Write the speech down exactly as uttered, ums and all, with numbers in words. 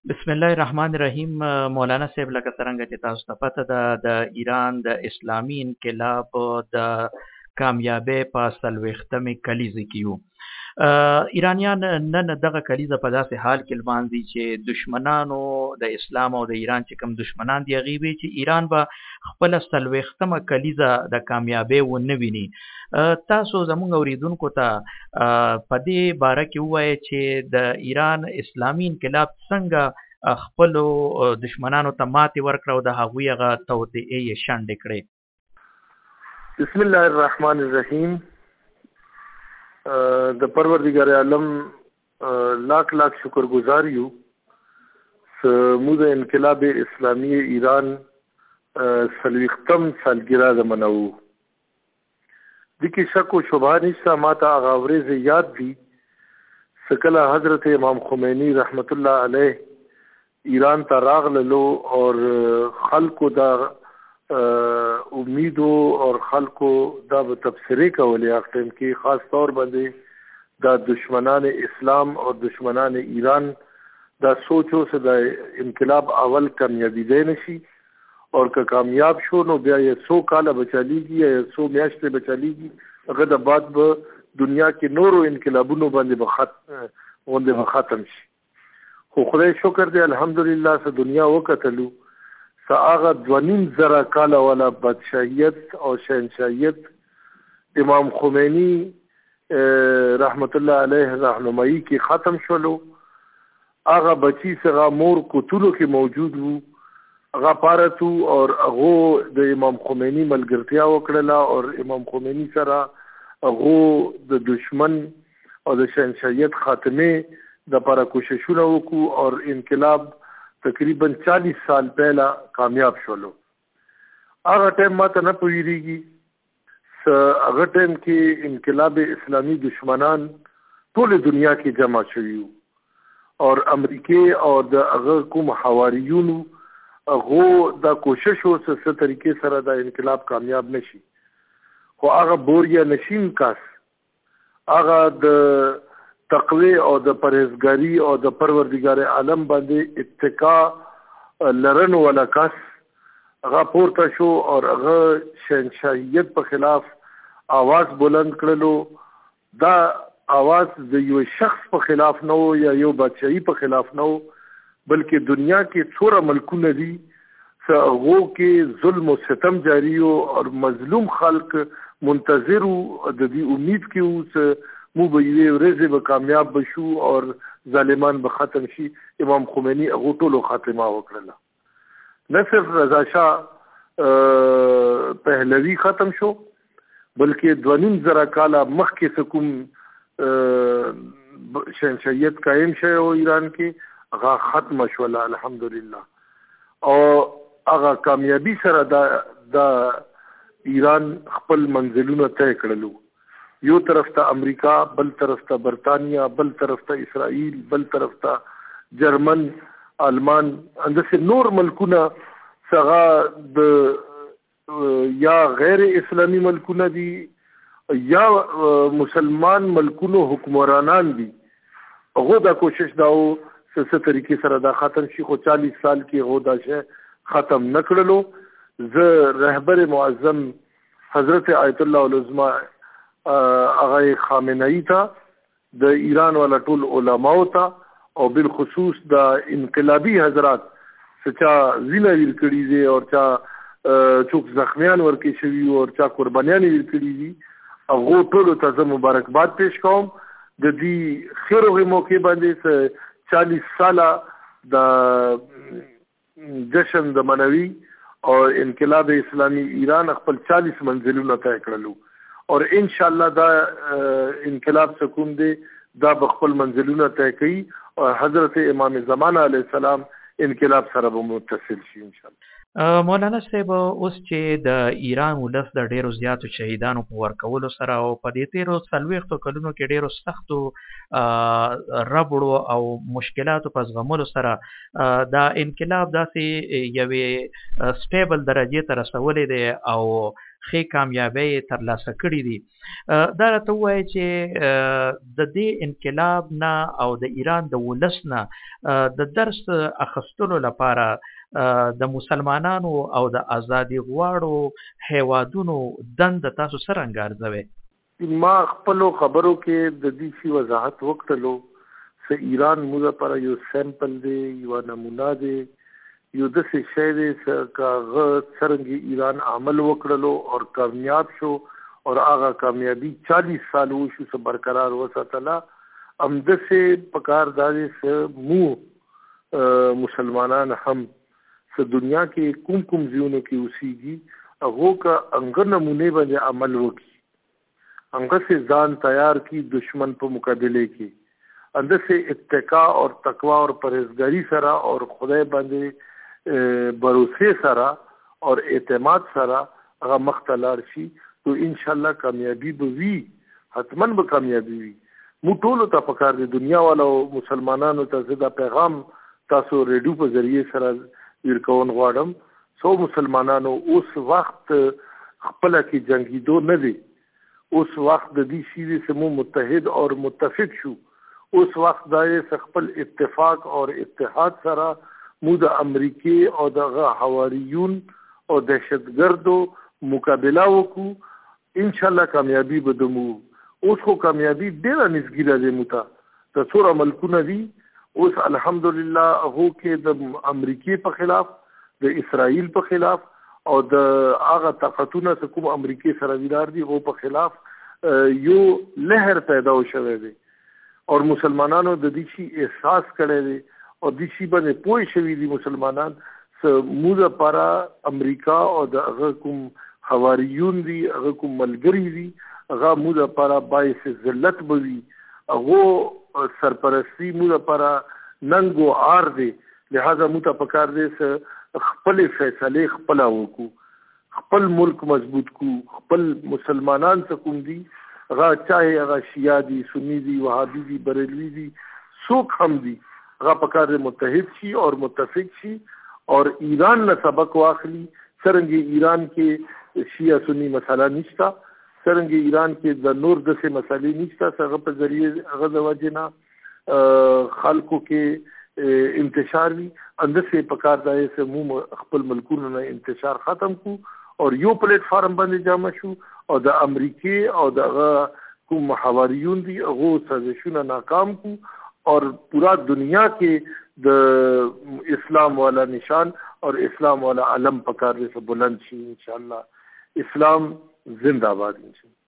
بسم الله الرحمن الرحیم. مولانا صاحب لکه څرنګه چې تاسو ته پته ده د ایران د اسلامي انقلاب د کامیابۍ په څلوېښتمې کلیزه کې یو. ایرانیان نن دغه کلیزه په داسې حال کې لمانځي چې دشمنانو د اسلام او د ایران چې کوم دشمنان دي هغې وی چې ایران به خپله څلوېښتمه کلیزه د کامیابۍ ونه ویني. تاسو زموږ اوریدونکو ته په دې باره کې ووایئ چې د ایران اسلامي انقلاب څنګه خپلو دشمنانو ته ماتې ورکړه او د هغوی هغه توطئې یې شنډې کړې. بسم الله الرحمن الرحیم. د پروردگار عالم لاکھ لاکھ شکر گزار یو سمود انقلاب اسلامی ایران څلوېښتم سالګرا د منو د کې شک او شبهه نشته. ماته هغه ورځې یاد دي سکله حضرت امام خمینی رحمت الله علیه ایران ته راغللو اور خلکو دا امیدو اور خلکو دا به تبصرې کولې هغه ټایم کې خاص طور باندې دا دشمنان اسلام اور دشمنان ایران دا سوچو سے دا انقلاب اول کامیابی نشي اور که کامیاب شو نو بیا یې سو کاله بچالیږي یا سو میاشتې بچالیږي هغه د بعد به دنیا کې نورو انقلابونو باندې بخت غوندې به ختم شي. خو خدای شکر دی الحمدلله سه دنیا وکتلو سه هغه دوه نیم زره کاله والا بادشاهیت او شهنشاهیت امام خمینی رحمت الله علیه رهنمایي کې ختم شولو. هغه بچی څنګه مور کوتلو کې موجود وو هغه پارتو اور هغه د امام خمینی ملګرتیا وکړله اور امام خمینی سره هغه د دشمن او د شهنشاهیت خاتمه د لپاره کوششونه وکړو اور انقلاب تقریبا چالیس سال پہلا کامیاب شولو. هغه ټایم ماته نه پوهیږي هغه ټایم کې انقلاب اسلامی دشمنان ټول دنیا کې جمع شوي اور امریکې او د هغه کوم حواریونو هغه دا کوشش وسه څه طریقې سره دا انقلاب کامیاب نشي. خو هغه بوریا نشین کاس هغه د تقوی او د پرهیزګاری او د پروردگار عالم باندې اتقا لرن ولا کس هغه پورته شو اور هغه شهنشاهیت په خلاف आवाज بلند کړلو. دا आवाज د یو شخص په خلاف نه و یا یو بادشاہي په خلاف نه و بلکې دنیا کې څوره ملکونه دي هغو کې ظلم و ستم جاری و اور مظلوم خلق منتظر و د دې امید کې و مو به یوې ورځې به کامیاب بشو اور ظالمان به ختم شي. امام خمینی هغو ټولو خاتمه وکړله. نه صرف رضا شاه پهلوي ختم شو بلکې دوه نیم زره کاله مخکې څه کوم شهنشاهیت قایم شوی و ایران کې هغه ختمه شوله الحمدلله. او هغه کامیابی سره دا دا ایران خپل منزلونه طی کړلو. یو طرف ته امریکا، بل طرف ته برطانیا، بل طرف ته اسرائیل، بل طرف ته جرمن، آلمان، انداسې نور ملکونه څنګه د یا غیر اسلامی ملکونه دي یا مسلمان ملکونو حکمرانان دي. هغه دا کوشش داو څه څه طریقې سره دا ختم شي خو چالیس سال کې هغه دا شی ختم نه کړلو. زه رهبر معظم حضرت آیت الله العظمى هغه خامنه‌ای ته د ایران والا ټول علماو ته او بالخصوص د انقلابی حضرات سچا وینه ویل کړي دي او چا څوک زخمیان ورکې شوي او چا قربانیان ویل کړي دي هغه ټول ته مبارکباد پیش کوم. د دې خیرغه موقع باندې چالیس ساله د جشن د منوي او انقلاب اسلامی ایران خپل چالیس منزلونه طی کړلو اور ان شاء الله دا انقلاب سکون دی دا بخپل منزلونه طی کوي او حضرت امام زمانه علیه السلام انقلاب سره به متصل شي ان شاء الله. مولانا صاحب اوس چې د ایران ولس د ډیرو زیاتو شهیدانو په ورکولو سره او په دې تیرو څلوېښتو کلونو کې ډیرو سختو ربړو او مشکلاتو په زغملو سره دا انقلاب داسې یوې سټیبل درجې ته رسولی دی او ښې کامیابۍ ترلاسه کړي دي. دا راته ووایي چې د دې انقلاب نه او د ایران د ولس نه د درس اخیستلو لپاره د مسلمانانو او د ازادي غواړو هیوادونو دنده تاسو څرنګه ارزوئ؟ ما خپلو خبرو کې د دې شي وضاحت وکړلو چې ایران موږ لپاره یو سیمپل دی، یو نمونه دی، یو داسې شی دی چې هغه څرنګه ایران عمل وکړلو او کامیاب شو او هغه کامیابی چالیس سال وشو چې برقرار وساتله. همداسې پکار دا دی چې مو مسلمانان هم چې دنیا کې کوم کوم ځایونو کې اوسېږي هغو که هغه نمونې باندې عمل وکړي، هغسې ځان تیار کړي دشمن په مقابله کې، همداسې اتقا او تقوا او پرهیزګاري سره او خدای باندې بروسې سره او اعتماد سره هغه مخته لاړ شي، تو انشاءالله کامیابی به وي، حتما به کامیابی وي. مو ټولو ته پکار دی، دنیا والا او مسلمانانو ته زه دا پیغام تاسو ریډیو په ذریعې سره ورکون غواړم. سو مسلمانانو اوس وخت خپله کې جنګېدو نه دی، اوس وخت د دې شي دی چې مو متحد او متفق شو. اوس وخت دا دی چې خپل اتفاق او اتحاد سره مو د امریکې او دغه حواریون او دهشتګردو مقابله وکړو. انشاءالله کامیابی به دمو. اوس خو کامیابی ډېره نږدې دی مو ته. د څومره ملکونه دي اوس الحمدلله هغو کې د امریکې په خلاف، د اسرائیل په خلاف او د هغه طاقتونه چې کوم امریکې سره ویلار دي هغو په خلاف یو لهر پیدا شوی دی او مسلمانانو د دې شي احساس کړی دی او دې شي باندې پوه شوي دي مسلمانان چې موږ لپاره امریکا او د هغه کوم حواریون دي، هغه کوم ملګري دي، هغه موږ لپاره باعث ذلت به وي، هغو سرپرستی موږ لپاره ننګ و عار دی. لہذا موږ ته پکار دی چې خپلې فیصلې خپله وکړو، خپل ملک مضبوط کو، خپل مسلمانان څه کوم دي هغه چاہے هغه شیعه دي، سنی دي، وهابي دي، بریلوي دي، څوک هم دي، هغه پکار دی متحد شي او متفق شي او ایران نه سبق واخلي. څرنګه ایران کې شیعه سنی مسله نشته، څرنګه ایران کې د نور داسې مسلې نشته چې هغه په ذریعې هغه د وجې نه خلکو کې انتشار وي. انداسې پکار دی چې موږ خپل ملکونو نه انتشار ختم کو او یو پلیټ فارم باندې جمع شو او د امریکې او دغه کوم حواریون دي هغو سازشونه ناکام کو اور پورا دنیا کې د اسلام والا نشان اور اسلام والا علم پکار سے بلند شي. انشاءاللہ اسلام زندہ باد.